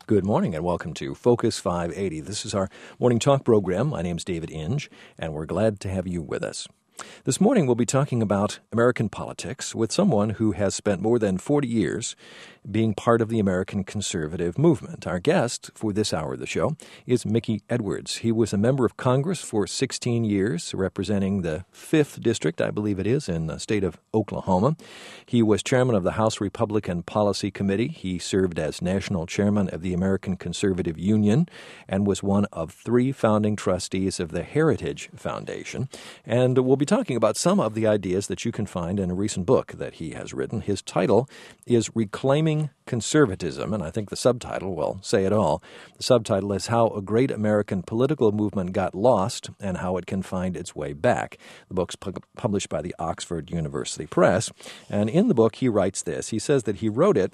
Good morning and welcome to Focus 580. This is our morning talk program. My name is David Inge, and we're glad to have you with us. This morning we'll be talking about American politics with someone who has spent more than 40 years being part of the American conservative movement. Our guest for this hour of the show is Mickey Edwards. He was a member of Congress for 16 years, representing the 5th District, I believe it is, in the state of Oklahoma. He was chairman of the House Republican Policy Committee. He served as national chairman of the American Conservative Union and was one of 3 founding trustees of the Heritage Foundation. And we'll be talking about some of the ideas that you can find in a recent book that he has written. His title is Reclaiming Conservatism, and I think the subtitle will say it all. The subtitle is How a Great American Political Movement Got Lost and How It Can Find Its Way Back. The book's published by the Oxford University Press, and in the book he writes this. He says that he wrote it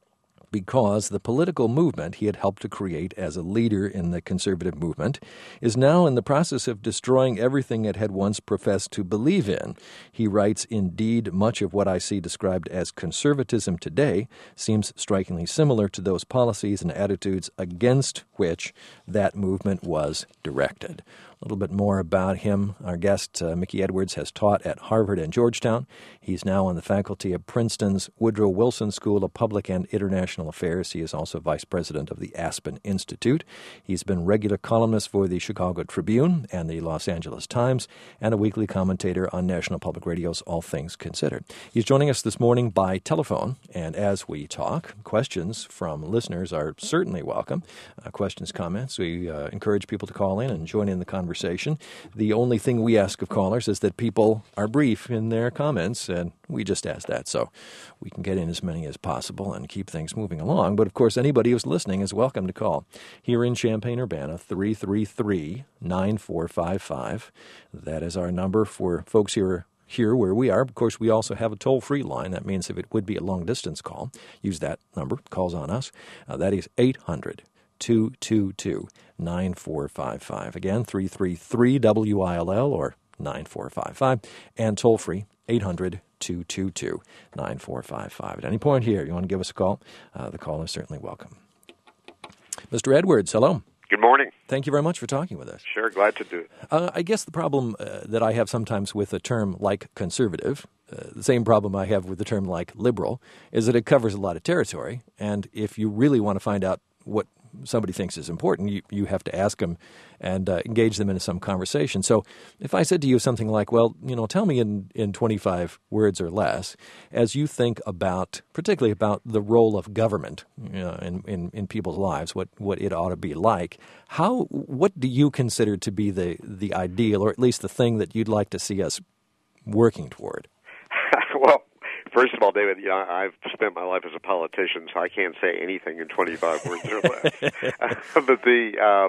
because the political movement he had helped to create as a leader in the conservative movement is now in the process of destroying everything it had once professed to believe in. He writes, "Indeed, much of what I see described as conservatism today seems strikingly similar to those policies and attitudes against which that movement was directed." A little bit more about him. Our guest, Mickey Edwards, has taught at Harvard and Georgetown. He's now on the faculty of Princeton's Woodrow Wilson School of Public and International Affairs. He is also vice president of the Aspen Institute. He's been regular columnist for the Chicago Tribune and the Los Angeles Times, and a weekly commentator on National Public Radio's All Things Considered. He's joining us this morning by telephone, and as we talk, questions from listeners are certainly welcome. Questions, comments. We encourage people to call in and join in the conversation. The only thing we ask of callers is that people are brief in their comments, and we just ask that so we can get in as many as possible and keep things moving along. But, of course, anybody who's listening is welcome to call. Here in Champaign-Urbana, 333-9455. That is our number for folks here where we are. Of course, we also have a toll-free line. That means if it would be a long-distance call, use that number. Calls on us. That is 800-222-9455. Again, 333-WILL or 9455. And toll-free, 800-222-9455. At any point here, you want to give us a call, the call is certainly welcome. Mr. Edwards, hello. Good morning. Thank you very much for talking with us. Sure, glad to do it. I guess the problem that I have sometimes with a term like conservative, the same problem I have with the term like liberal, is that it covers a lot of territory. And if you really want to find out what somebody thinks is important, you have to ask them and engage them into some conversation. So if I said to you something like, well, tell me in 25 words or less, as you think about, particularly about the role of government in people's lives, what it ought to be like, what do you consider to be the ideal, or at least the thing that you'd like to see us working toward? Well, first of all, David, I've spent my life as a politician, so I can't say anything in 25 words or less. But the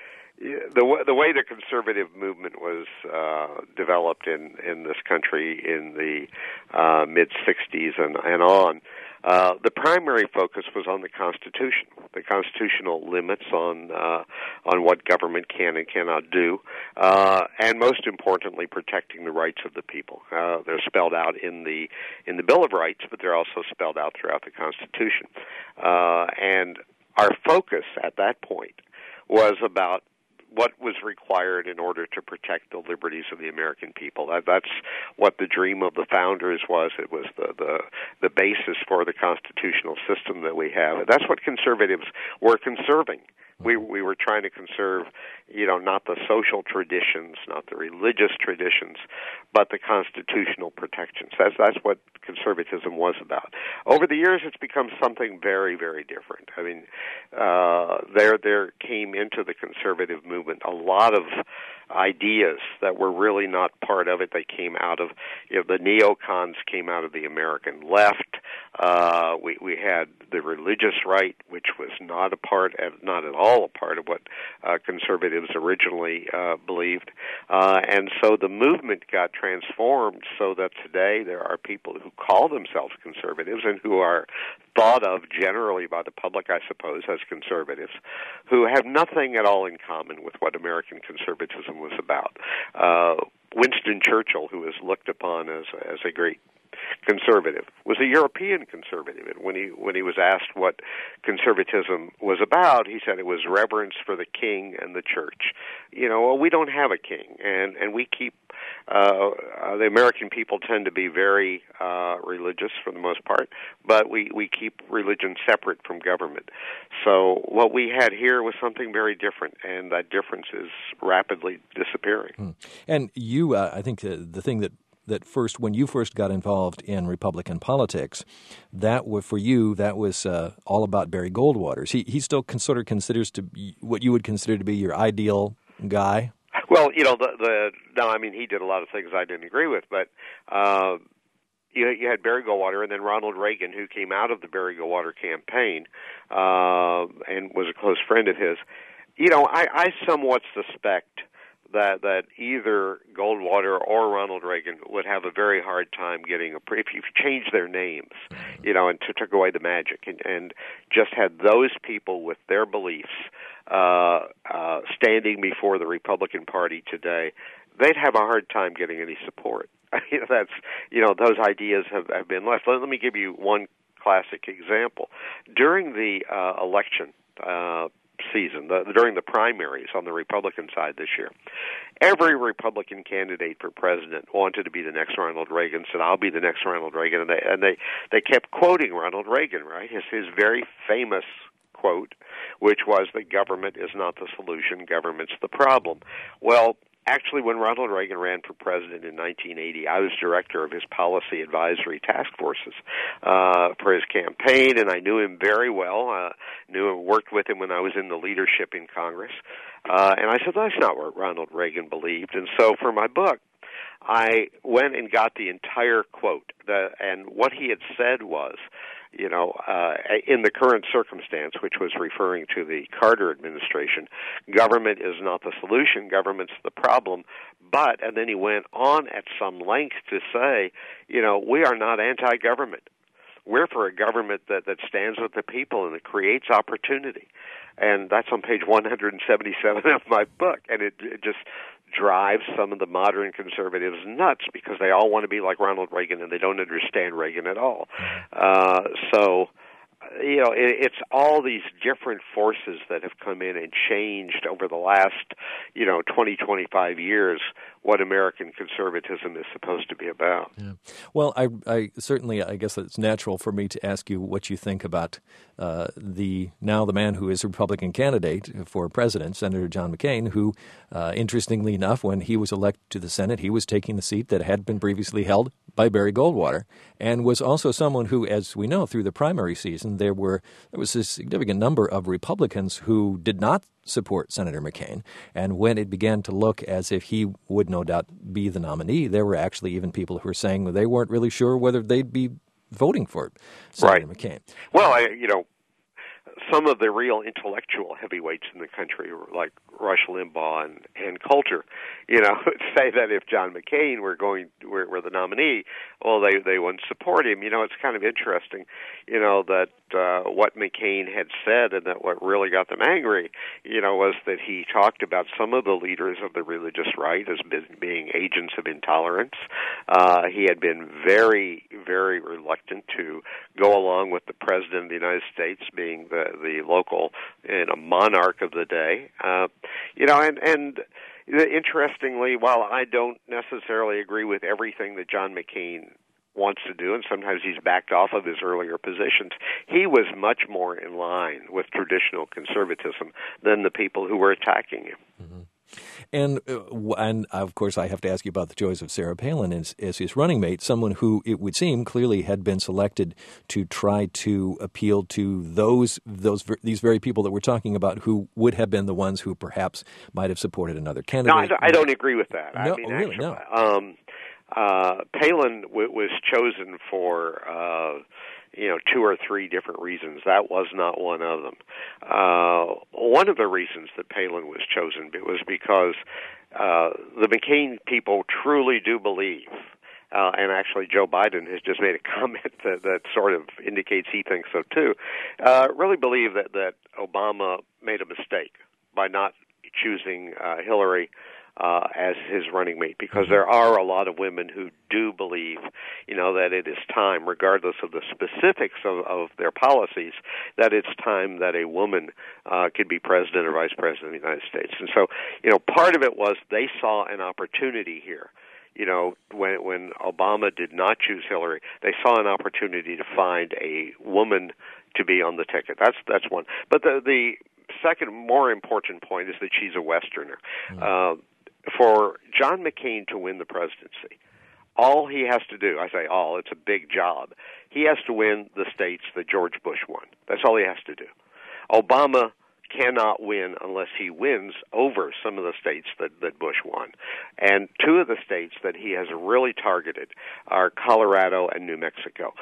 way the conservative movement was developed in this country in the mid-'60s and on, the primary focus was on the Constitution, the constitutional limits on what government can and cannot do, and most importantly, protecting the rights of the people. They're spelled out in the Bill of Rights, but they're also spelled out throughout the Constitution. And our focus at that point was about what was required in order to protect the liberties of the American people. That's what the dream of the founders was. It was the basis for the constitutional system that we have. And that's what conservatives were conserving. We were trying to conserve, not the social traditions, not the religious traditions, but the constitutional protections. That's what conservatism was about. Over the years, it's become something very, very different. I mean, there came into the conservative movement a lot of ideas that were really not part of it. They came out of, the neocons came out of the American left. We had the religious right, which was not at all a part of what conservatives originally believed. And so the movement got transformed so that today there are people who call themselves conservatives and who are thought of generally by the public, I suppose, as conservatives, who have nothing at all in common with what American conservatism was about. Winston Churchill, who is looked upon as a great conservative was a European conservative. And when he was asked what conservatism was about, he said it was reverence for the king and the church. Well, we don't have a king, and we keep the American people tend to be very religious for the most part, but we keep religion separate from government. So what we had here was something very different, and that difference is rapidly disappearing. And you, I think the thing that first, when you first got involved in Republican politics, that was for you. That was all about Barry Goldwater. He still sort of considers to be what you would consider to be your ideal guy. Well, he did a lot of things I didn't agree with, but you had Barry Goldwater and then Ronald Reagan, who came out of the Barry Goldwater campaign and was a close friend of his. I somewhat suspect that either Goldwater or Ronald Reagan would have a very hard time getting if you change their names, and took away the magic and just had those people with their beliefs standing before the Republican Party today, they'd have a hard time getting any support. Those ideas have been left. Let me give you one classic example. During the election season, during the primaries on the Republican side this year, every Republican candidate for president wanted to be the next Ronald Reagan, said, I'll be the next Ronald Reagan, and they kept quoting Ronald Reagan, right? His very famous quote, which was that government is not the solution, government's the problem. Well, actually, when Ronald Reagan ran for president in 1980, I was director of his policy advisory task forces for his campaign, and I knew him very well. Worked with him when I was in the leadership in Congress. And I said, that's not what Ronald Reagan believed. And so for my book, I went and got the entire quote. And what he had said was, in the current circumstance, which was referring to the Carter administration, government is not the solution, government's the problem. But, and then he went on at some length to say, we are not anti-government. We're for a government that stands with the people and that creates opportunity. And that's on page 177 of my book. And it just drives some of the modern conservatives nuts because they all want to be like Ronald Reagan and they don't understand Reagan at all. It's all these different forces that have come in and changed over the last, 20, 25 years what American conservatism is supposed to be about. Yeah. Well, I certainly, I guess it's natural for me to ask you what you think about the man who is a Republican candidate for president, Senator John McCain, who, interestingly enough, when he was elected to the Senate, he was taking the seat that had been previously held by Barry Goldwater, and was also someone who, as we know, through the primary season, there was a significant number of Republicans who did not support Senator McCain. And when it began to look as if he would no doubt be the nominee, there were actually even people who were saying they weren't really sure whether they'd be voting for Senator McCain. Well, some of the real intellectual heavyweights in the country, like Rush Limbaugh and Coulter, say that if John McCain were the nominee, well, they wouldn't support him. It's kind of interesting, that what McCain had said, and that what really got them angry, was that he talked about some of the leaders of the religious right as being agents of intolerance. He had been very, very reluctant to go along with the President of the United States being the local monarch of the day. And interestingly, while I don't necessarily agree with everything that John McCain wants to do, and sometimes he's backed off of his earlier positions, he was much more in line with traditional conservatism than the people who were attacking him. Mm-hmm. And of course, I have to ask you about the joys of Sarah Palin as his running mate, someone who it would seem clearly had been selected to try to appeal to these very people that we're talking about, who would have been the ones who perhaps might have supported another candidate. No, I don't agree with that. No, really, no. Palin was chosen for 2 or 3 different reasons. That was not one of them. One of the reasons that Palin was chosen was because the McCain people truly do believe, and actually Joe Biden has just made a comment that sort of indicates he thinks so too, really believe that Obama made a mistake by not choosing Hillary as his running mate, because there are a lot of women who do believe, that it is time, regardless of the specifics of their policies, that it's time that a woman could be president or vice president of the United States. And so, part of it was they saw an opportunity here. When Obama did not choose Hillary, they saw an opportunity to find a woman to be on the ticket. That's one. But the second, more important point is that she's a Westerner. For John McCain to win the presidency, all he has to do, I say all, it's a big job, he has to win the states that George Bush won. That's all he has to do. Obama cannot win unless he wins over some of the states that Bush won. And two of the states that he has really targeted are Colorado and New Mexico.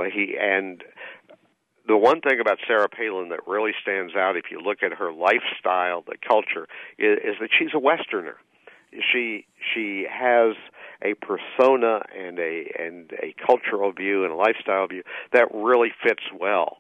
The one thing about Sarah Palin that really stands out, if you look at her lifestyle, the culture, is that she's a Westerner. She has a persona and a cultural view and a lifestyle view that really fits well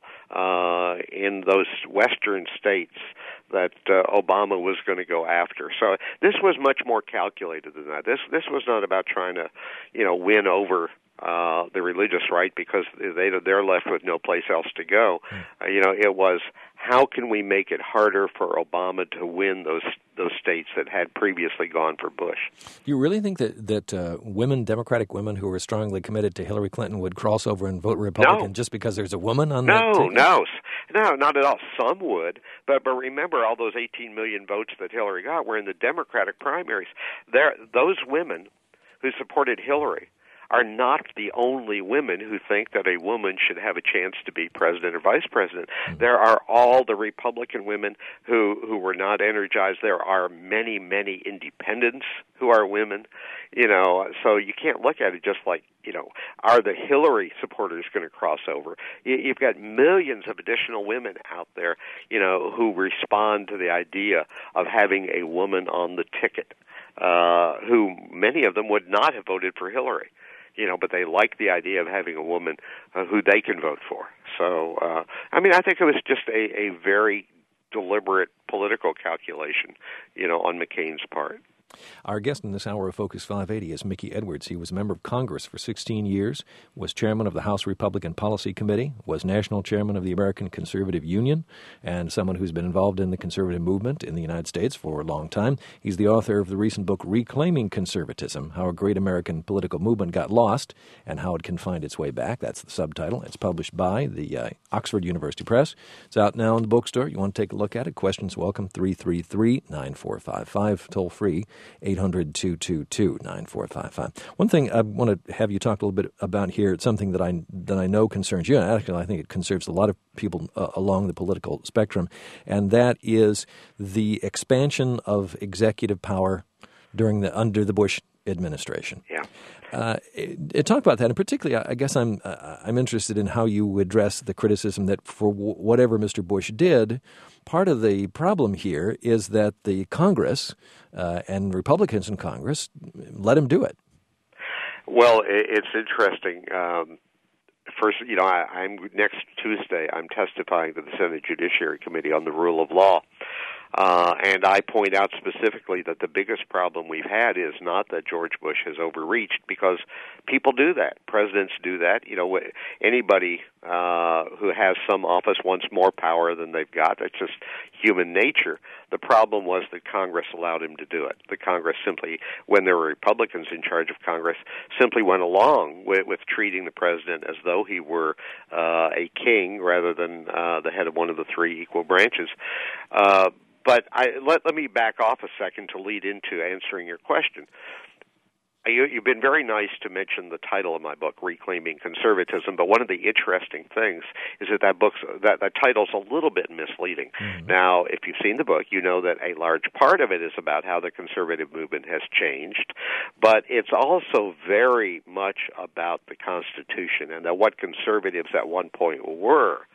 in those Western states that Obama was going to go after. So this was much more calculated than that. This was not about trying to, win over the religious right because they're left with no place else to go. It was, how can we make it harder for Obama to win those states that had previously gone for Bush? Do you really think that women, Democratic women who were strongly committed to Hillary Clinton would cross over and vote Republican just because there's a woman on that ticket? No, not at all. Some would, but remember all those 18 million votes that Hillary got were in the Democratic primaries. Those women who supported Hillary are not the only women who think that a woman should have a chance to be president or vice president. There are all the Republican women who were not energized. There are many, many independents who are women. So you can't look at it just like, are the Hillary supporters going to cross over? You've got millions of additional women out there, who respond to the idea of having a woman on the ticket, who many of them would not have voted for Hillary. But they like the idea of having a woman who they can vote for. So, I think it was just a very deliberate political calculation, on McCain's part. Our guest in this hour of Focus 580 is Mickey Edwards. He was a member of Congress for 16 years, was chairman of the House Republican Policy Committee, was national chairman of the American Conservative Union, and someone who's been involved in the conservative movement in the United States for a long time. He's the author of the recent book, Reclaiming Conservatism, How a Great American Political Movement Got Lost and How It Can Find Its Way Back. That's the subtitle. It's published by the Oxford University Press. It's out now in the bookstore. You want to take a look at it? Questions welcome, 333-9455, toll free. 800-222-9455. One thing I want to have you talk a little bit about here, it's something that I know concerns you, and actually I think it concerns a lot of people along the political spectrum, and that is the expansion of executive power under the Bush administration. Yeah. Talk about that, and particularly, I guess I'm interested in how you address the criticism that for whatever Mr. Bush did, part of the problem here is that the Congress and Republicans in Congress let him do it. Well, it's interesting. First, I'm next Tuesday. I'm testifying to the Senate Judiciary Committee on the rule of law. And I point out specifically that the biggest problem we've had is not that George Bush has overreached, because people do that. Presidents do that. Anybody who has some office wants more power than they've got. That's just human nature. The problem was that Congress allowed him to do it. The Congress simply, when there were Republicans in charge of Congress, simply went along with treating the president as though he were a king rather than the head of one of the three equal branches. But let me back off a second to lead into answering your question. You've been very nice to mention the title of my book, Reclaiming Conservatism, but one of the interesting things is that that title's a little bit misleading. Mm-hmm. Now, if you've seen the book, you know that a large part of it is about how the conservative movement has changed, but it's also very much about the Constitution and what conservatives at one point were.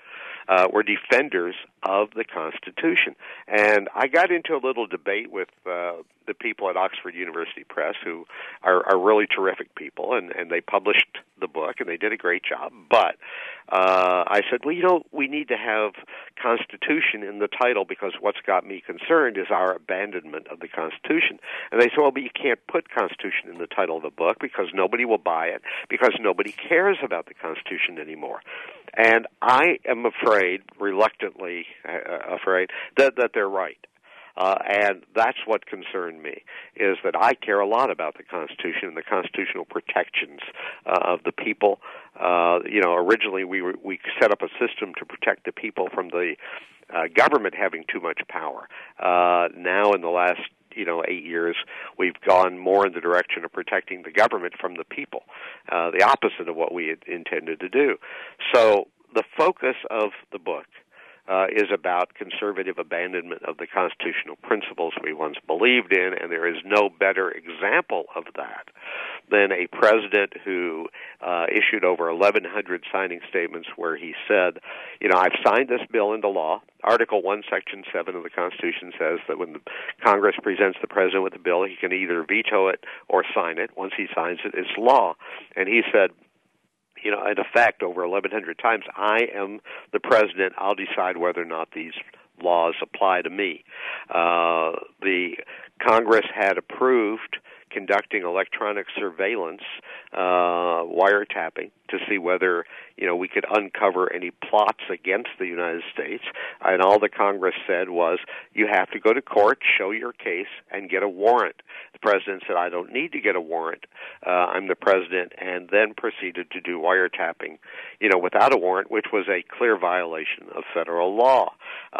were defenders of the Constitution. And I got into a little debate with the people at Oxford University Press, who are really terrific people, and they published the book, and they did a great job. But I said, well, we need to have Constitution in the title, because what's got me concerned is our abandonment of the Constitution. And they said, well, but you can't put Constitution in the title of the book because nobody will buy it, because nobody cares about the Constitution anymore. And I am afraid, reluctantly afraid, that they're right. And that's what concerned me, is that I care a lot about the Constitution and the constitutional protections of the people. Originally we set up a system to protect the people from the government having too much power. Now in the last 8 years, we've gone more in the direction of protecting the government from the people, the opposite of what we had intended to do. So the focus of the book is about conservative abandonment of the constitutional principles we once believed in, and there is no better example of that than a president who issued over 1,100 signing statements where he said, I've signed this bill into law. Article 1, Section 7 of the Constitution says that when the Congress presents the president with a bill, he can either veto it or sign it. Once he signs it, it's law. And he said, in effect, over 1,100 times, I am the president. I'll decide whether or not these laws apply to me. The Congress had approved conducting electronic surveillance, wiretapping, to see whether, we could uncover any plots against the United States. And all the Congress said was, you have to go to court, show your case, and get a warrant. The president said, I don't need to get a warrant. I'm the president, and then proceeded to do wiretapping, without a warrant, which was a clear violation of federal law.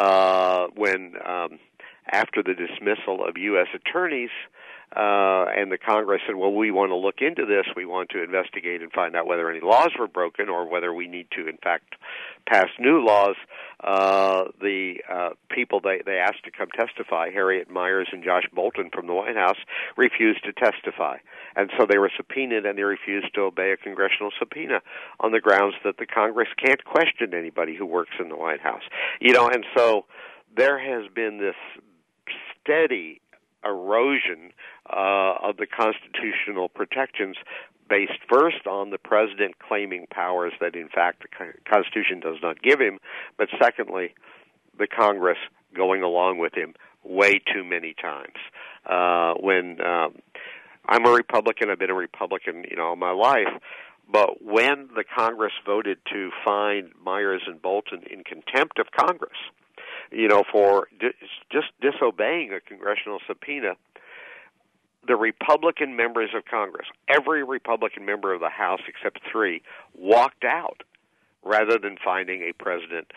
After the dismissal of U.S. attorneys, and the Congress said, well, we want to look into this. We want to investigate and find out whether any laws were broken or whether we need to, in fact, pass new laws. The people they asked to come testify, Harriet Miers and Josh Bolten from the White House, refused to testify. And so they were subpoenaed, and they refused to obey a congressional subpoena on the grounds that the Congress can't question anybody who works in the White House. And so there has been this steady erosion of the constitutional protections based first on the president claiming powers that, in fact, the Constitution does not give him, but secondly, the Congress going along with him way too many times. When I'm a Republican, I've been a Republican, all my life, but when the Congress voted to find Miers and Bolten in contempt of Congress, for just disobeying a congressional subpoena, the Republican members of Congress, every Republican member of the House except 3, walked out rather than finding a president,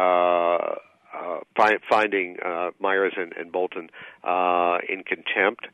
finding Miers and Bolten in contempt.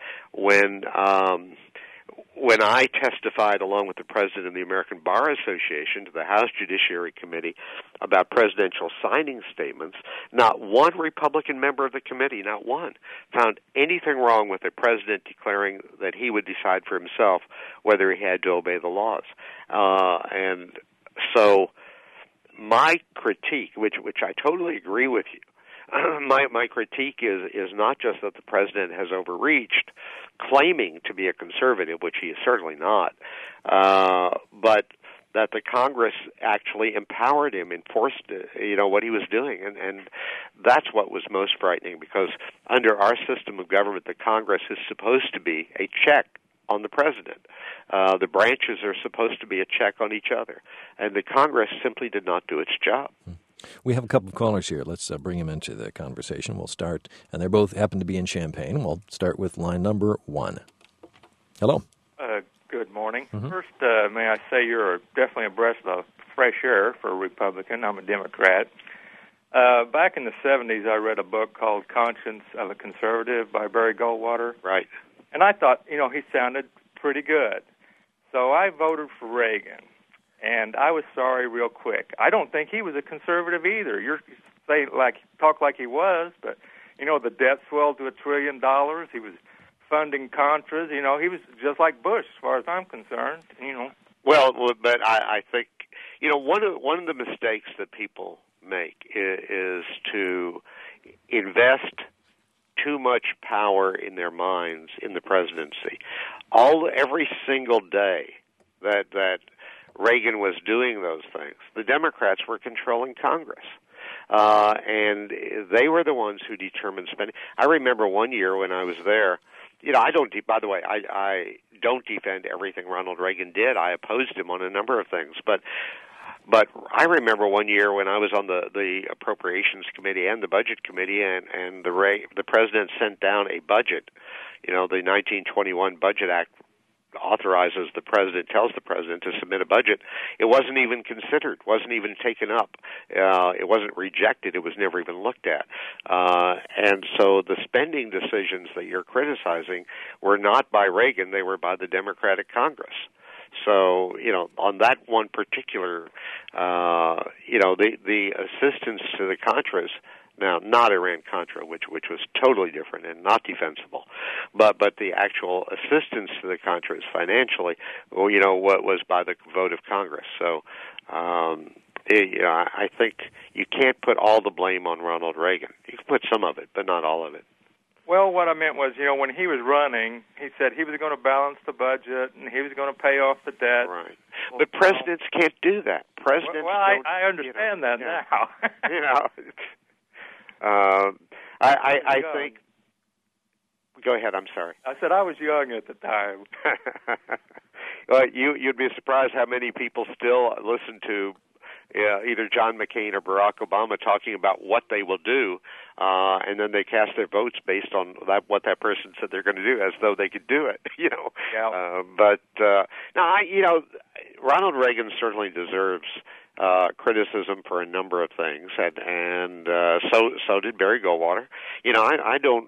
When I testified along with the president of the American Bar Association to the House Judiciary Committee about presidential signing statements, not one Republican member of the committee, not one, found anything wrong with the president declaring that he would decide for himself whether he had to obey the laws. And so my critique, which I totally agree with you, my critique is not just that the president has overreached, claiming to be a conservative, which he is certainly not, but that the Congress actually empowered him and forced, what he was doing. And that's what was most frightening, because under our system of government, the Congress is supposed to be a check on the president. The branches are supposed to be a check on each other. And the Congress simply did not do its job. We have a couple of callers here. Let's bring them into the conversation. We'll start, and they both happen to be in Champaign. We'll start with line number 1. Hello. Good morning. Mm-hmm. First, may I say you're definitely a breath of fresh air for a Republican. I'm a Democrat. Back in the 70s, I read a book called Conscience of a Conservative by Barry Goldwater. Right. And I thought, he sounded pretty good. So I voted for Reagan. And I was sorry real quick. I don't think he was a conservative either. You're saying talk like he was, but the debt swelled to $1 trillion. He was funding Contras. He was just like Bush, as far as I'm concerned. Well, but I think one of the mistakes that people make is to invest too much power in their minds in the presidency. Every single day that Reagan was doing those things, the Democrats were controlling Congress. And they were the ones who determined spending. I remember one year when I was there, I don't defend everything Ronald Reagan did. I opposed him on a number of things, but I remember one year when I was on the Appropriations Committee and the Budget Committee, and the president sent down a budget. The 1921 Budget Act tells the president to submit a budget. It wasn't even considered, wasn't even taken up. It wasn't rejected. It was never even looked at. And so the spending decisions that you're criticizing were not by Reagan. They were by the Democratic Congress. So, on that one particular, the assistance to the Contras, now not Iran-Contra, which was totally different and not defensible, but the actual assistance to the Contras financially, what was by the vote of Congress. So, I think you can't put all the blame on Ronald Reagan. You can put some of it, but not all of it. Well, what I meant was, when he was running, he said he was going to balance the budget and he was going to pay off the debt. Right. But presidents can't do that. Presidents don't. I understand that now. I think. Go ahead. I'm sorry. I said I was young at the time. Well, you'd be surprised how many people still listen to either John McCain or Barack Obama talking about what they will do, and then they cast their votes based on what that person said they're going to do, as though they could do it. Yeah. Ronald Reagan certainly deserves criticism for a number of things, and so did Barry Goldwater. I don't.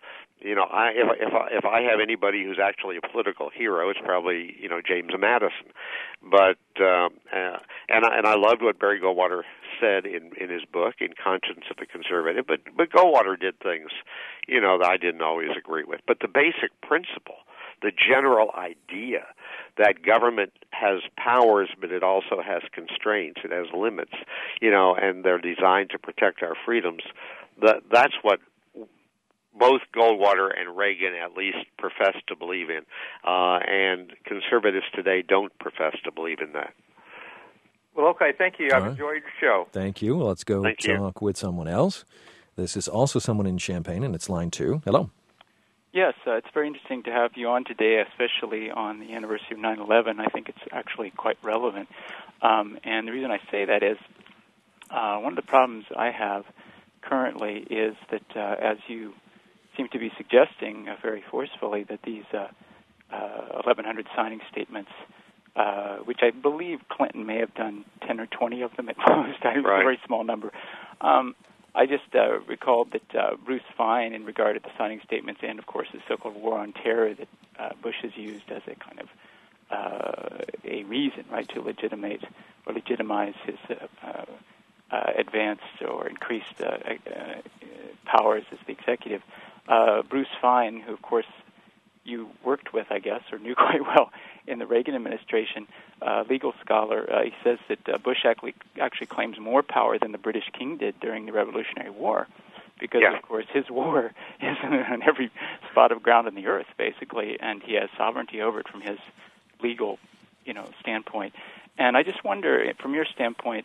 If I have anybody who's actually a political hero, it's probably James Madison. But and I loved what Barry Goldwater said in his book, In Conscience of the Conservative. But Goldwater did things that I didn't always agree with. But the basic principle, the general idea that government has powers, but it also has constraints, it has limits, and they're designed to protect our freedoms. That's what both Goldwater and Reagan at least profess to believe in, and conservatives today don't profess to believe in that. Well, okay, thank you. I've enjoyed your show. Thank you. Well, let's go talk with someone else. This is also someone in Champaign, and it's line 2. Hello. Yes, it's very interesting to have you on today, especially on the anniversary of 9/11. I think it's actually quite relevant. And the reason I say that is one of the problems I have currently is that, as you seem to be suggesting very forcefully, that these 1,100 signing statements, which I believe Clinton may have done 10 or 20 of them at most, a very small number. I just recalled that Bruce Fein, in regard to the signing statements and, of course, the so-called war on terror that Bush has used as a kind of a reason, right, to legitimize his advanced or increased powers as the executive. Bruce Fein, who, of course, you worked with, I guess, or knew quite well in the Reagan administration, legal scholar, he says that Bush actually claims more power than the British king did during the Revolutionary War, because, of course, his war is on every spot of ground on the earth, basically, and he has sovereignty over it from his legal, standpoint. And I just wonder, from your standpoint,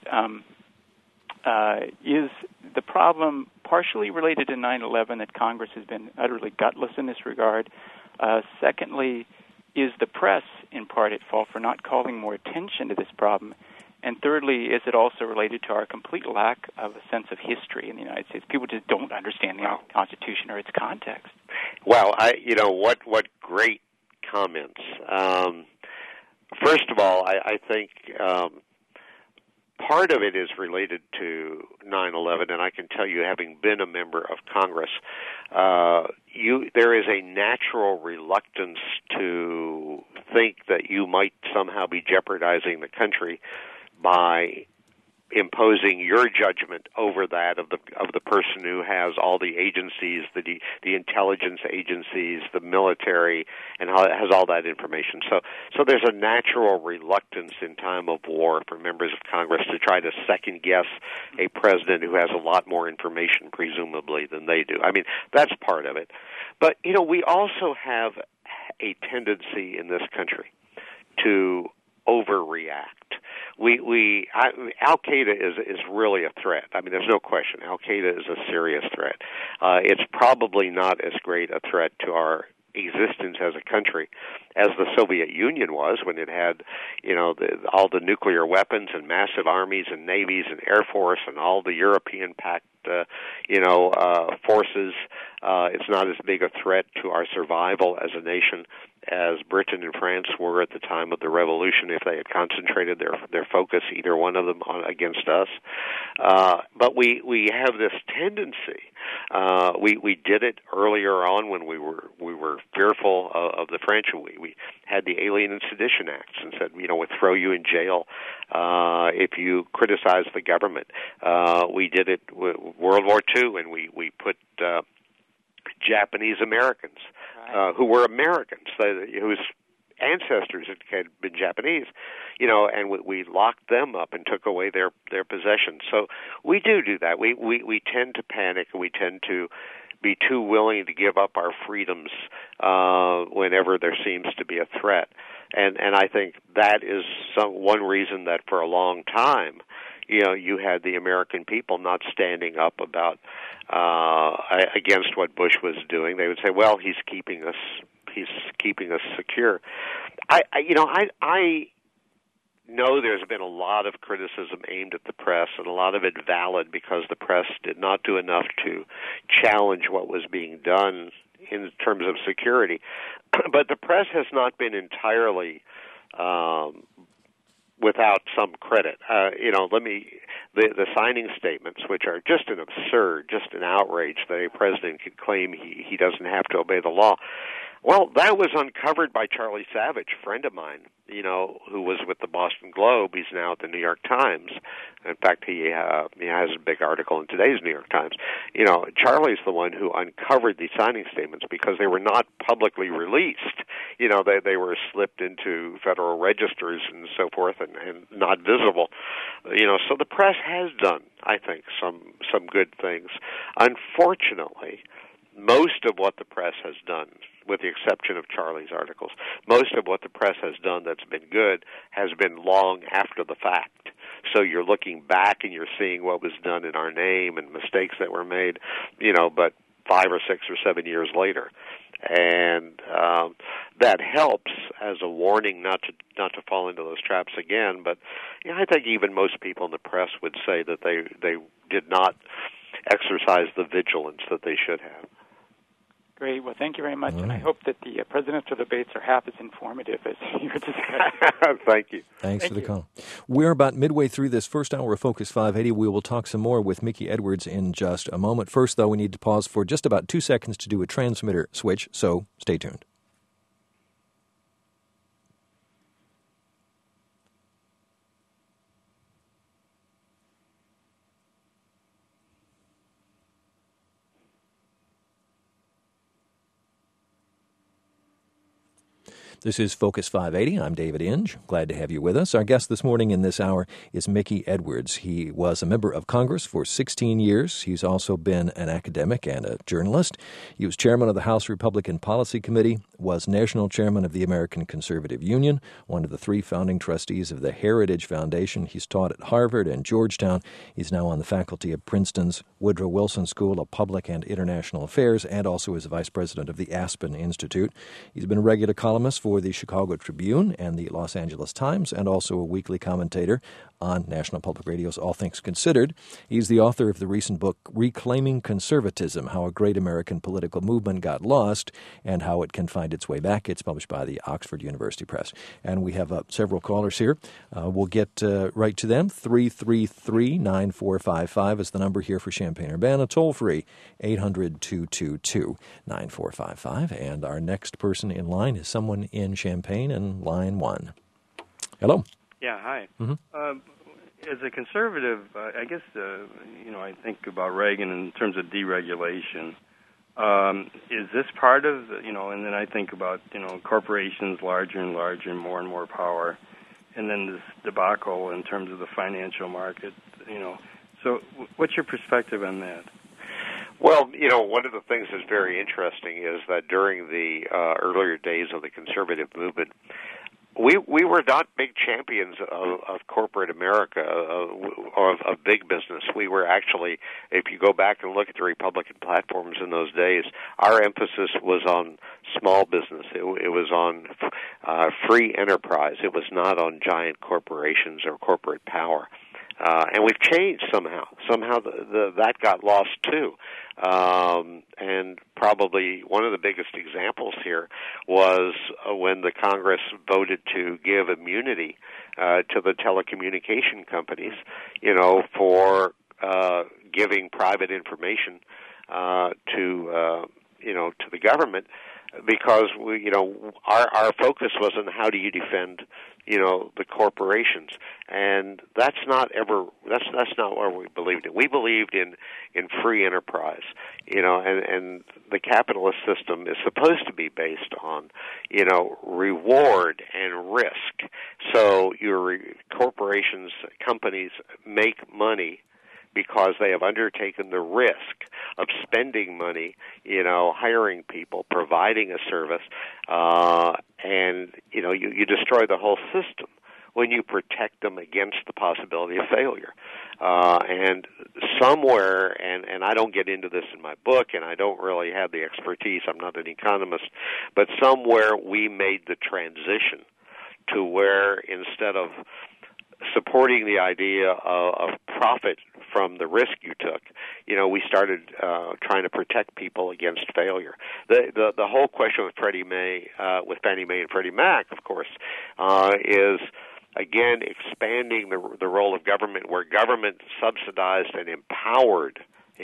is the problem partially related to 9/11, that Congress has been utterly gutless in this regard? Secondly, is the press in part at fault for not calling more attention to this problem? And thirdly, is it also related to our complete lack of a sense of history in the United States? People just don't understand the Constitution or its context. Well, what great comments. First of all, I think part of it is related to 9/11, and I can tell you, having been a member of Congress, there is a natural reluctance to think that you might somehow be jeopardizing the country by imposing your judgment over that of the person who has all the agencies, the intelligence agencies, the military, and has all that information. So there's a natural reluctance in time of war for members of Congress to try to second guess a president who has a lot more information, presumably, than they do. I mean, that's part of it. But, we also have a tendency in this country to overreact. Al-Qaeda is really a threat. I mean, there's no question. Al-Qaeda is a serious threat. It's probably not as great a threat to our existence as a country as the Soviet Union was when it had, all the nuclear weapons and massive armies and navies and air force and all the European-packed, forces. It's not as big a threat to our survival as a nation as Britain and France were at the time of the revolution if they had concentrated their focus, either one of them, against us. But we have this tendency. We did it earlier on when we were fearful of the French. We had the Alien and Sedition Acts and said, we'll throw you in jail if you criticize the government. We did it with World War II, and we put Japanese Americans who were Americans, whose ancestors had been Japanese, and we locked them up and took away their possessions. So we do that. We tend to panic, and we tend to be too willing to give up our freedoms whenever there seems to be a threat. And I think that is one reason that for a long time, you had the American people not standing up about against what Bush was doing. They would say, "Well, he's keeping us secure." I know there's been a lot of criticism aimed at the press, and a lot of it valid because the press did not do enough to challenge what was being done in terms of security. But the press has not been entirely without some credit. The signing statements, which are just an outrage that a president could claim he doesn't have to obey the law. Well, that was uncovered by Charlie Savage, a friend of mine, who was with the Boston Globe. He's now at the New York Times. In fact, he has a big article in today's New York Times. Charlie's the one who uncovered these signing statements because they were not publicly released. They were slipped into federal registers and so forth and not visible. So the press has done, I think, some good things. Unfortunately, most of what the press has done, with the exception of Charlie's articles, most of what the press has done that's been good has been long after the fact. So you're looking back and you're seeing what was done in our name and mistakes that were made, but 5 or 6 or 7 years later. And that helps as a warning not to fall into those traps again. But I think even most people in the press would say that they did not exercise the vigilance that they should have. Great. Well, thank you very much, and I hope that the presidential debates are half as informative as your discussion. Thank you. Thanks for the call. We're about midway through this first hour of Focus 580. We will talk some more with Mickey Edwards in just a moment. First, though, we need to pause for just about 2 seconds to do a transmitter switch, so stay tuned. This is Focus 580. I'm David Inge. Glad to have you with us. Our guest this morning in this hour is Mickey Edwards. He was a member of Congress for 16 years. He's also been an academic and a journalist. He was chairman of the House Republican Policy Committee, was national chairman of the American Conservative Union, one of the 3 founding trustees of the Heritage Foundation. He's taught at Harvard and Georgetown. He's now on the faculty of Princeton's Woodrow Wilson School of Public and International Affairs and also is vice president of the Aspen Institute. He's been a regular columnist for the Chicago Tribune and the Los Angeles Times, and also a weekly commentator on National Public Radio's All Things Considered. He's the author of the recent book, Reclaiming Conservatism, How a Great American Political Movement Got Lost and How It Can Find Its Way Back. It's published by the Oxford University Press. And we have several callers here. We'll get right to them. 333-9455 is the number here for Champaign-Urbana. Toll-free, 800-222-9455. And our next person in line is someone in Champaign in line 1. Hello. Yeah, hi. Mm-hmm. as a conservative, I guess I think about Reagan in terms of deregulation. Is this part of and then I think about corporations larger and larger, and more power, and then this debacle in terms of the financial market. So what's your perspective on that? Well, one of the things that's very interesting is that during the earlier days of the conservative movement, we were not big champions of corporate America, of big business. We were actually, if you go back and look at the Republican platforms in those days, our emphasis was on small business. It was on free enterprise. It was not on giant corporations or corporate power. And we've changed somehow. Somehow that got lost too. And probably one of the biggest examples here was when the Congress voted to give immunity to the telecommunication companies, for giving private information to the government, because our focus was on how do you defend the corporations, and that's not where we believed in. We believed in free enterprise, and the capitalist system is supposed to be based on reward and risk. So your corporations, companies make money because they have undertaken the risk of spending money, hiring people, providing a service, and you destroy the whole system when you protect them against the possibility of failure. And somewhere, and I don't get into this in my book, and I don't really have the expertise, I'm not an economist, but somewhere we made the transition to where instead of supporting the idea of profit from the risk you took, we started trying to protect people against failure. The whole question with Fannie Mae and Freddie Mac, of course, is again expanding the role of government, where government subsidized and empowered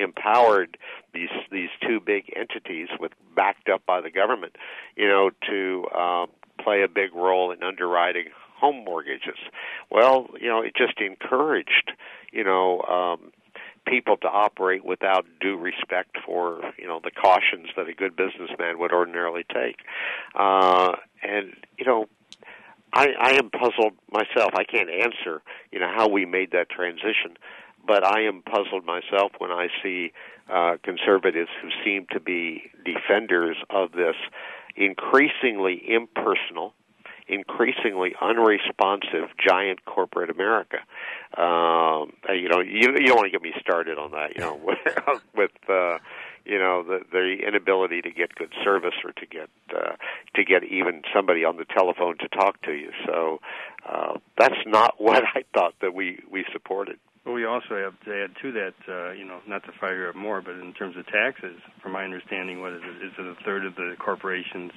these two big entities backed up by the government, to play a big role in underwriting home mortgages. Well, it just encouraged, people to operate without due respect for, the cautions that a good businessman would ordinarily take. And I am puzzled myself. I can't answer, how we made that transition, but I am puzzled myself when I see conservatives who seem to be defenders of this increasingly impersonal, increasingly unresponsive giant corporate America. You don't want to get me started on that, with the inability to get good service or to get even somebody on the telephone to talk to you. So that's not what I thought that we supported. Well, we also have to add to that, not to fire up more, but in terms of taxes, from my understanding, what is it? Is it a third of the corporations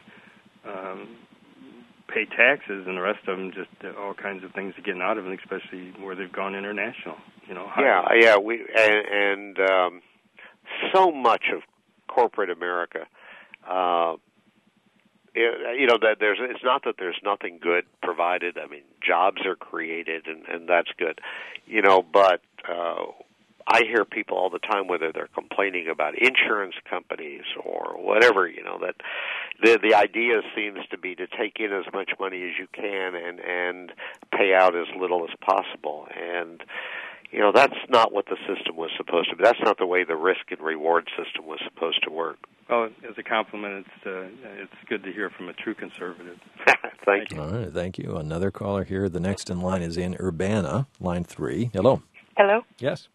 pay taxes, and the rest of them just all kinds of things are getting out of it, especially where they've gone international. So much of corporate America, that it's not that there's nothing good provided. I mean, jobs are created, and that's good, but I hear people all the time, whether they're complaining about insurance companies or whatever, that the idea seems to be to take in as much money as you can and pay out as little as possible. And, that's not what the system was supposed to be. That's not the way the risk and reward system was supposed to work. Well, as a compliment, it's good to hear from a true conservative. Thank you. All right, thank you. Another caller here. The next in line is in Urbana, line 3. Hello. Hello? Yes.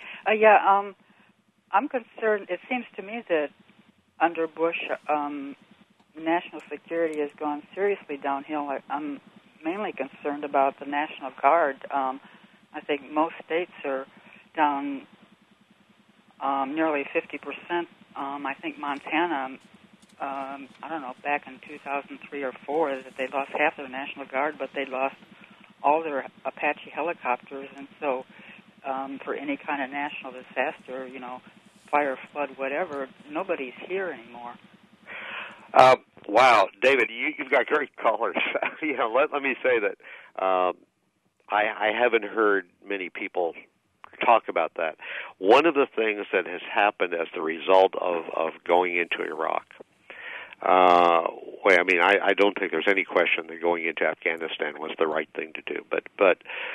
I'm concerned. It seems to me that under Bush, national security has gone seriously downhill. I'm mainly concerned about the National Guard. I think most states are down nearly 50%. I think Montana, I don't know, back in 2003 or 4, that they lost half their National Guard, but they lost all their Apache helicopters, and so for any kind of national disaster, fire, flood, whatever, nobody's here anymore. Wow, David, you've got great callers. Let me say that I haven't heard many people talk about that. One of the things that has happened as the result of going into Iraq, I don't think there's any question that going into Afghanistan was the right thing to do. But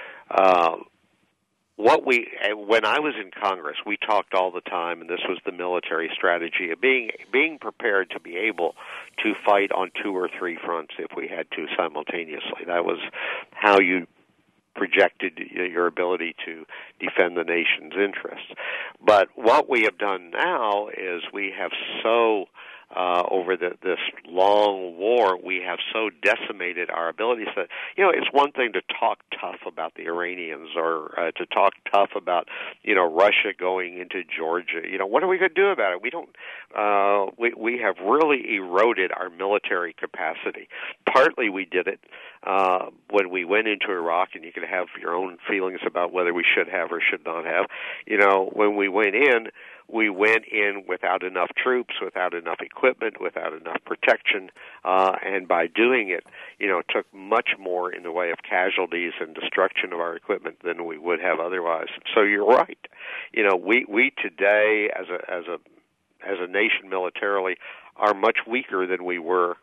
when I was in Congress, we talked all the time, and this was the military strategy of being prepared to be able to fight on 2 or 3 fronts if we had to simultaneously. That was how you projected your ability to defend the nation's interests. But what we have done now is we have over this long war, we have so decimated our abilities that, it's one thing to talk tough about the Iranians or to talk tough about, Russia going into Georgia. What are we going to do about it? We don't, we have really eroded our military capacity. Partly we did it when we went into Iraq, and you can have your own feelings about whether we should have or should not have. When we went in without enough troops, without enough equipment, without enough protection, and by doing it, took much more in the way of casualties and destruction of our equipment than we would have otherwise. So you're right. We today, as a nation militarily, are much weaker than we were,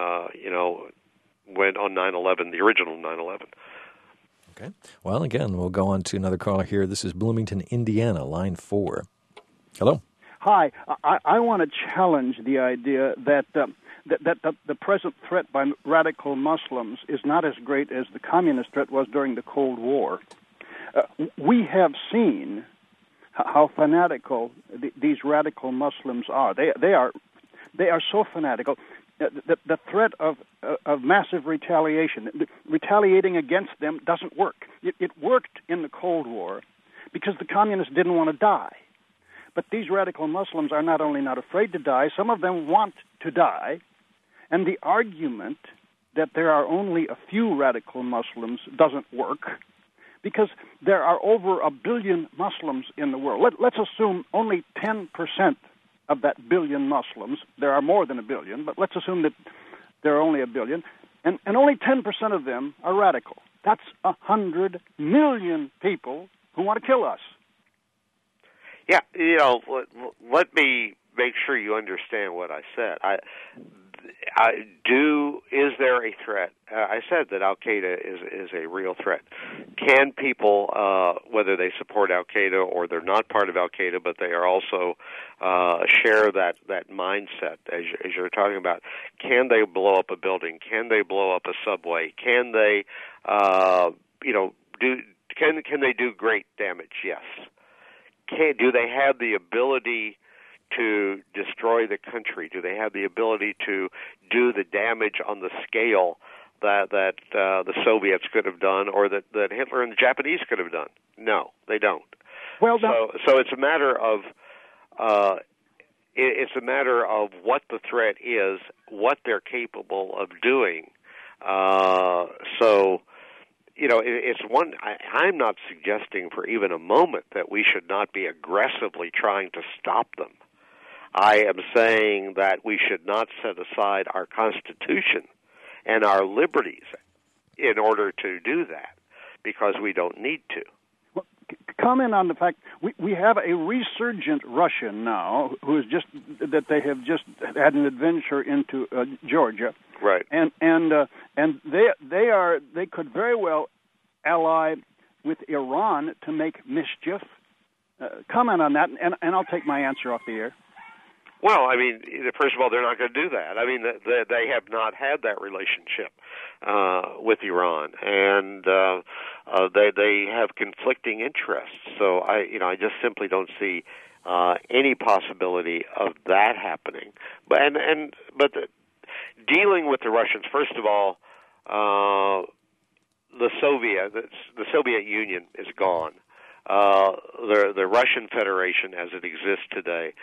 when on 9/11, the original 9/11. Okay. Well, again, we'll go on to another caller here. This is Bloomington, Indiana, line 4. Hello. Hi. I want to challenge the idea that the present threat by radical Muslims is not as great as the communist threat was during the Cold War. We have seen how fanatical these radical Muslims are. They are so fanatical. The threat of massive retaliation, retaliating against them, doesn't work. It worked in the Cold War because the communists didn't want to die. But these radical Muslims are not only not afraid to die, some of them want to die. And the argument that there are only a few radical Muslims doesn't work because there are over 1 billion Muslims in the world. Let's assume only 10% of that billion Muslims, there are more than 1 billion, but let's assume that there are only 1 billion, and only 10% of them are radical. That's 100 million people who want to kill us. Yeah, let me make sure you understand what I said. Is there a threat? I said that Al-Qaeda is a real threat. Can people, whether they support Al-Qaeda or they're not part of Al-Qaeda, but they are also share that mindset as you're talking about, can they blow up a building? Can they blow up a subway? Can they, can they do great damage? Yes. Do they have the ability to destroy the country? Do they have the ability to do the damage on the scale that the Soviets could have done, or that Hitler and the Japanese could have done? No, they don't. Well, so it's a matter of what the threat is, what they're capable of doing. It's one. I'm not suggesting for even a moment that we should not be aggressively trying to stop them. I am saying that we should not set aside our Constitution and our liberties in order to do that, because we don't need to. Well, comment on the fact we have a resurgent Russian now who is they have just had an adventure into Georgia. Right. And they could very well ally with Iran to make mischief. Comment on that, and I'll take my answer off the air. Well, I mean, first of all, they're not going to do that. I mean, they have not had that relationship with Iran, and they have conflicting interests. So I just simply don't see any possibility of that happening. But dealing with the Russians, first of all, the Soviet Union is gone. The Russian Federation, as it exists today,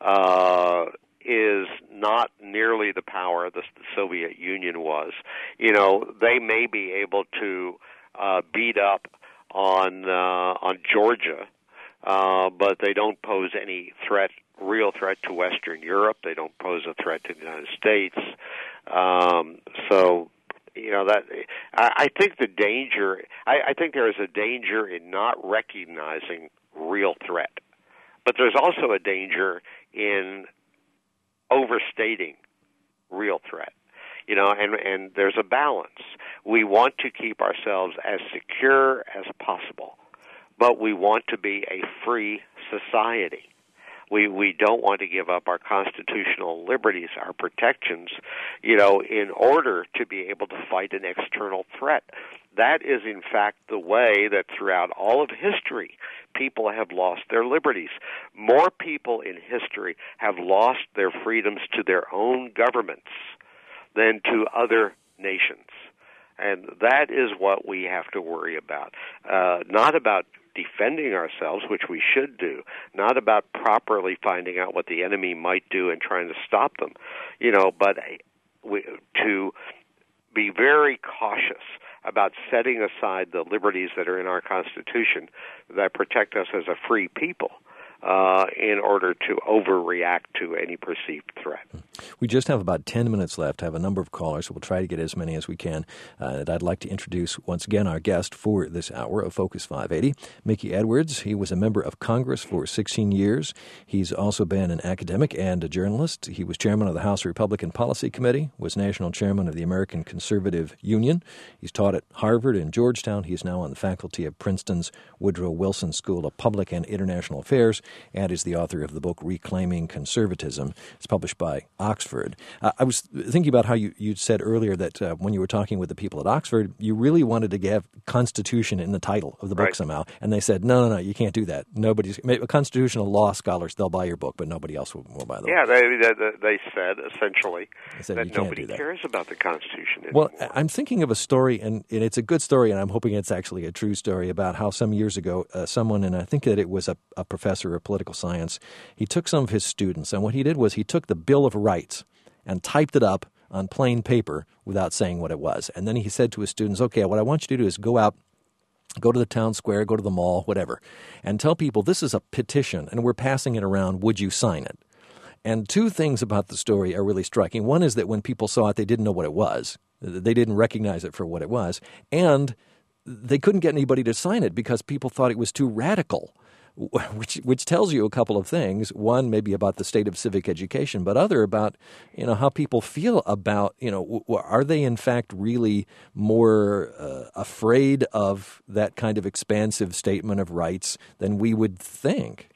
is not nearly the power the Soviet Union was. They may be able to beat up on Georgia, but they don't pose any real threat to Western Europe. They don't pose a threat to the United States. So, that I think the danger. I think there is a danger in not recognizing real threat, but there's also a danger in overstating real threat. And there's a balance. We want to keep ourselves as secure as possible, but we want to be a free society. We don't want to give up our constitutional liberties, our protections, in order to be able to fight an external threat. That is, in fact, the way that throughout all of history, people have lost their liberties. More people in history have lost their freedoms to their own governments than to other nations. And that is what we have to worry about. Not about defending ourselves, which we should do, not about properly finding out what the enemy might do and trying to stop them, but to be very cautious about setting aside the liberties that are in our Constitution that protect us as a free people in order to overreact to any perceived threat. We just have about 10 minutes left. I have a number of callers, so we'll try to get as many as we can. And I'd like to introduce once again our guest for this hour of Focus 580, Mickey Edwards. He was a member of Congress for 16 years. He's also been an academic and a journalist. He was chairman of the House Republican Policy Committee, was national chairman of the American Conservative Union. He's taught at Harvard and Georgetown. He's now on the faculty of Princeton's Woodrow Wilson School of Public and International Affairs, and is the author of the book Reclaiming Conservatism. It's published by Oxford. I was thinking about how you said earlier that when you were talking with the people at Oxford, you really wanted to have Constitution in the title of the book somehow, and they said, no, you can't do that. Constitutional law scholars, they'll buy your book, but nobody else will buy the book. Yeah, they said, essentially, that nobody cares about the Constitution anymore. Well, I'm thinking of a story, and it's a good story, and I'm hoping it's actually a true story, about how some years ago, someone, and I think that it was a professor of political science, he took some of his students, and what he did was he took the Bill of Rights and typed it up on plain paper without saying what it was. And then he said to his students, okay, what I want you to do is go out, go to the town square, go to the mall, whatever, and tell people this is a petition and we're passing it around. Would you sign it? And two things about the story are really striking. One is that when people saw it, they didn't know what it was. They didn't recognize it for what it was. And they couldn't get anybody to sign it because people thought it was too radical. Which tells you a couple of things. One, maybe about the state of civic education, but other about, how people feel about, are they in fact really more afraid of that kind of expansive statement of rights than we would think?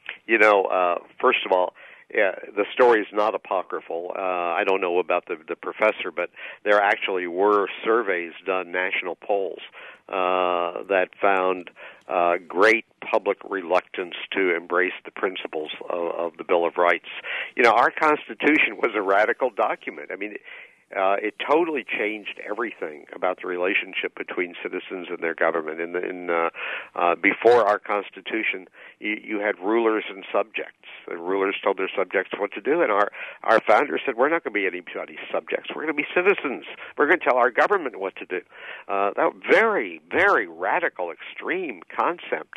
First of all, the story is not apocryphal. I don't know about the professor, but there actually were surveys done, national polls, that found great public reluctance to embrace the principles of the Bill of Rights. Our Constitution was a radical document. I mean, it totally changed everything about the relationship between citizens and their government. Before our Constitution, you had rulers and subjects. The rulers told their subjects what to do, and our founders said, we're not going to be anybody's subjects. We're going to be citizens. We're going to tell our government what to do. That very, very radical, extreme concept.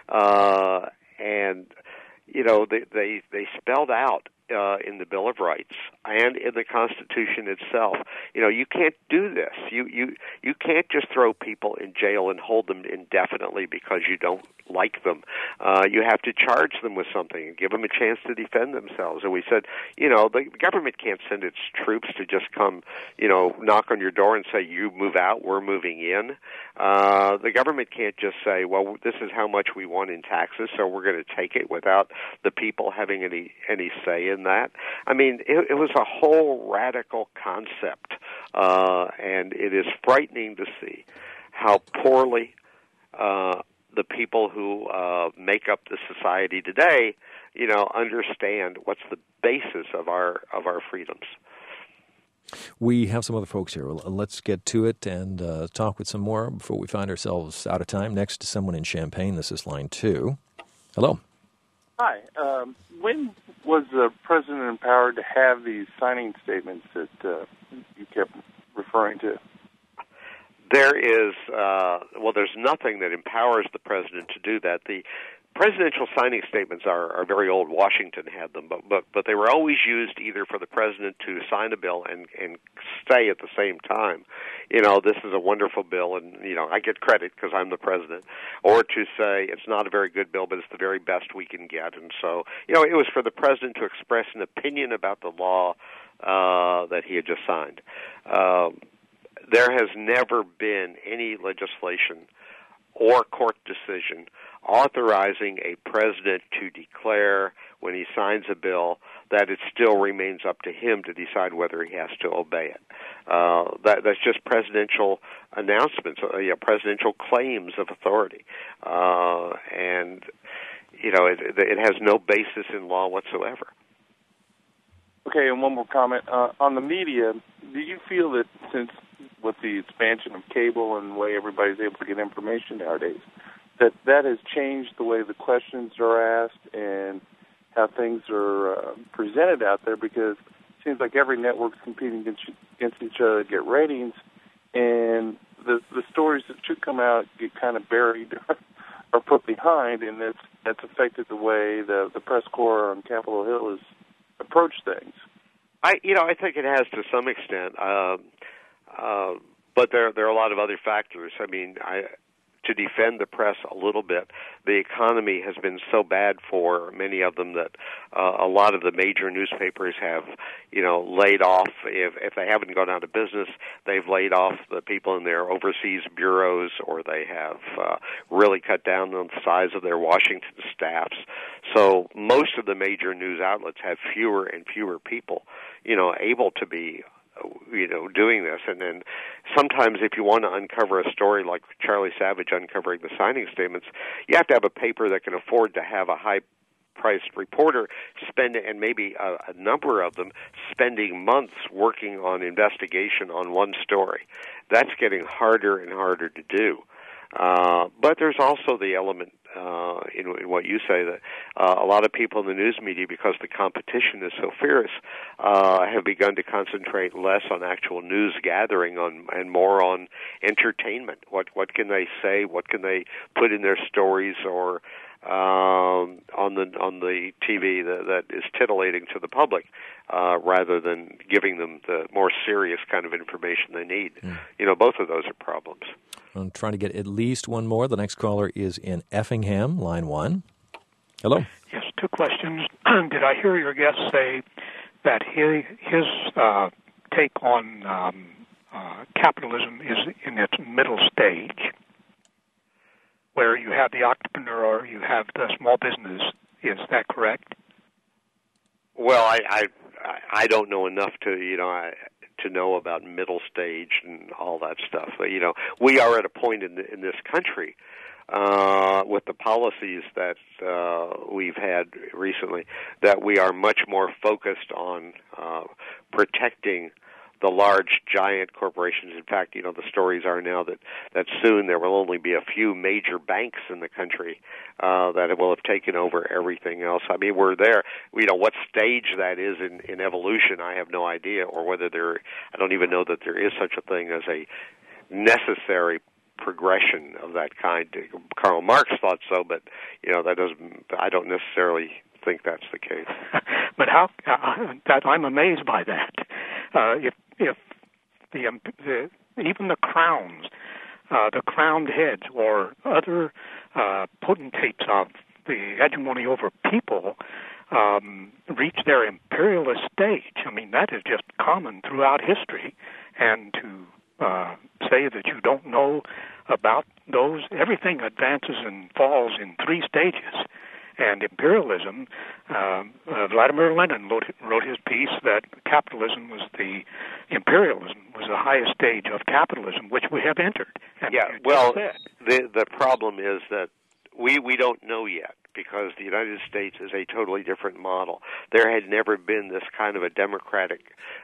They spelled out in the Bill of Rights and in the Constitution itself, you can't do this. You can't just throw people in jail and hold them indefinitely because you don't like them. You have to charge them with something and give them a chance to defend themselves. And we said, the government can't send its troops to just come, knock on your door and say, you move out, we're moving in. The government can't just say, well, this is how much we want in taxes, so we're going to take it without the people having any say in that. I mean, it was a whole radical concept, and it is frightening to see how poorly the people who make up the society today, understand what's the basis of our freedoms. We have some other folks here. Let's get to it and talk with some more before we find ourselves out of time. Next to someone in Champaign. This is line 2. Hello. Hi. When was the president empowered to have these signing statements that you kept referring to? There is, there's nothing that empowers the president to do that. The presidential signing statements are very old. Washington had them, but they were always used either for the president to sign a bill and say at the same time, this is a wonderful bill, and I get credit because I'm the president, or to say it's not a very good bill, but it's the very best we can get. And so, it was for the president to express an opinion about the law that he had just signed. There has never been any legislation or court decision authorizing a president to declare when he signs a bill that it still remains up to him to decide whether he has to obey it. That's just presidential announcements, presidential claims of authority. And, it has no basis in law whatsoever. Okay, and one more comment. On the media, do you feel that since with the expansion of cable and the way everybody's able to get information nowadays, that has changed the way the questions are asked and how things are presented out there? Because it seems like every network's competing against each other to get ratings, and the stories that should come out get kind of buried or put behind, and that's affected the way the press corps on Capitol Hill has approached things. I think it has to some extent, but there are a lot of other factors. I mean, to defend the press a little bit, the economy has been so bad for many of them that a lot of the major newspapers have, laid off. If they haven't gone out of business, they've laid off the people in their overseas bureaus, or they have really cut down on the size of their Washington staffs. So most of the major news outlets have fewer and fewer people, able to be doing this. And then sometimes if you want to uncover a story like Charlie Savage uncovering the signing statements, you have to have a paper that can afford to have a high-priced reporter spend, and maybe a number of them, spending months working on investigation on one story. That's getting harder and harder to do. But there's also the element in what you say that a lot of people in the news media, because the competition is so fierce, have begun to concentrate less on actual news gathering and more on entertainment. What can they say? What can they put in their stories or on the TV that is titillating to the public, rather than giving them the more serious kind of information they need. Both of those are problems. I'm trying to get at least one more. The next caller is in Effingham, line 1. Hello. Yes, 2 questions. Did I hear your guest say that his take on capitalism is in its middle stage, where you have the entrepreneur, you have the small business? Is that correct? Well, I don't know enough to know about middle stage and all that stuff. But, we are at a point in this country with the policies that we've had recently that we are much more focused on protecting the large, giant corporations. In fact, the stories are now that soon there will only be a few major banks in the country that will have taken over everything else. I mean, we're there. What stage that is in evolution, I have no idea, or whether I don't even know that there is such a thing as a necessary progression of that kind. Karl Marx thought so, but that doesn't. I don't necessarily think that's the case. But I'm amazed by that. If even the crowns, the crowned heads, or other potentates of the hegemony over people reach their imperialist stage, I mean, that is just common throughout history. And to say that you don't know about those, everything advances and falls in 3 stages. And imperialism, Vladimir Lenin wrote his piece that imperialism was the highest stage of capitalism, which we have entered. And the problem is that we don't know yet, because the United States is a totally different model. There had never been this kind of a democratic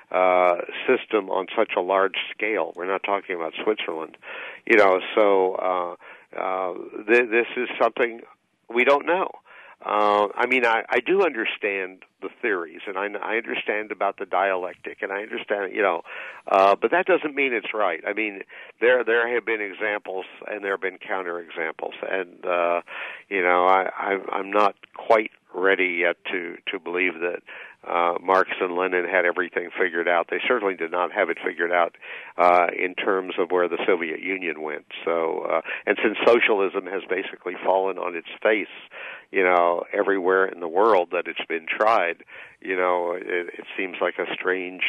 system on such a large scale. We're not talking about Switzerland, so this is something we don't know. I mean, I do understand the theories, and I understand about the dialectic, and I understand, but that doesn't mean it's right. I mean, there have been examples, and there have been counterexamples, and I'm not quite ready yet to believe that Marx and Lenin had everything figured out. They certainly did not have it figured out in terms of where the Soviet Union went. So, and since socialism has basically fallen on its face, everywhere in the world that it's been tried, it seems like a strange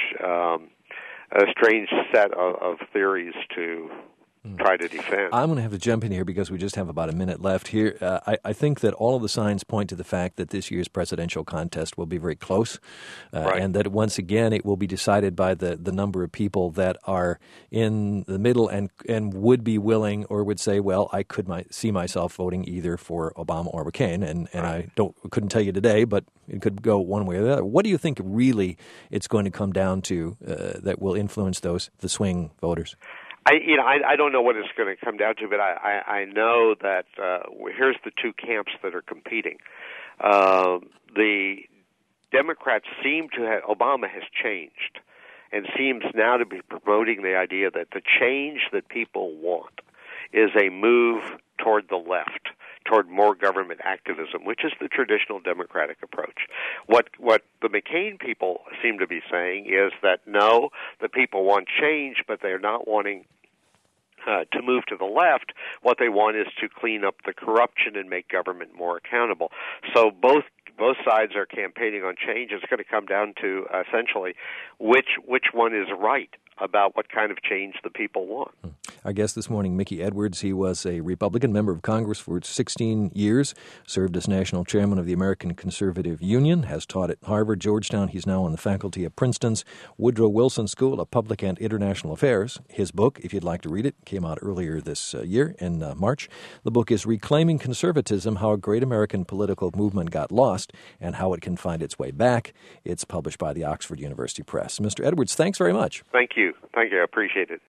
set of theories to try to defend. I'm going to have to jump in here because we just have about a minute left here. I think that all of the signs point to the fact that this year's presidential contest will be very close, right. And that once again it will be decided by the number of people that are in the middle and would be willing or would say, well, I could see myself voting either for Obama or McCain, and right. I couldn't tell you today, but it could go one way or the other. What do you think really it's going to come down to that will influence the swing voters? I don't know what it's going to come down to, but I know that here's the two camps that are competing. The Democrats seem to have, Obama has changed and seems now to be promoting the idea that the change that people want is a move toward the left, toward more government activism, which is the traditional Democratic approach. What the McCain people seem to be saying is that no, the people want change, but they're not wanting to move to the left. What they want is to clean up the corruption and make government more accountable. So both sides are campaigning on change. It's going to come down to essentially which one is right about what kind of change the people want. Our guest this morning, Mickey Edwards. He was a Republican member of Congress for 16 years, served as national chairman of the American Conservative Union, has taught at Harvard, Georgetown. He's now on the faculty of Princeton's Woodrow Wilson School of Public and International Affairs. His book, if you'd like to read it, came out earlier this year in March. The book is Reclaiming Conservatism, How a Great American Political Movement Got Lost and How It Can Find Its Way Back. It's published by the Oxford University Press. Mr. Edwards, thanks very much. Thank you. I appreciate it.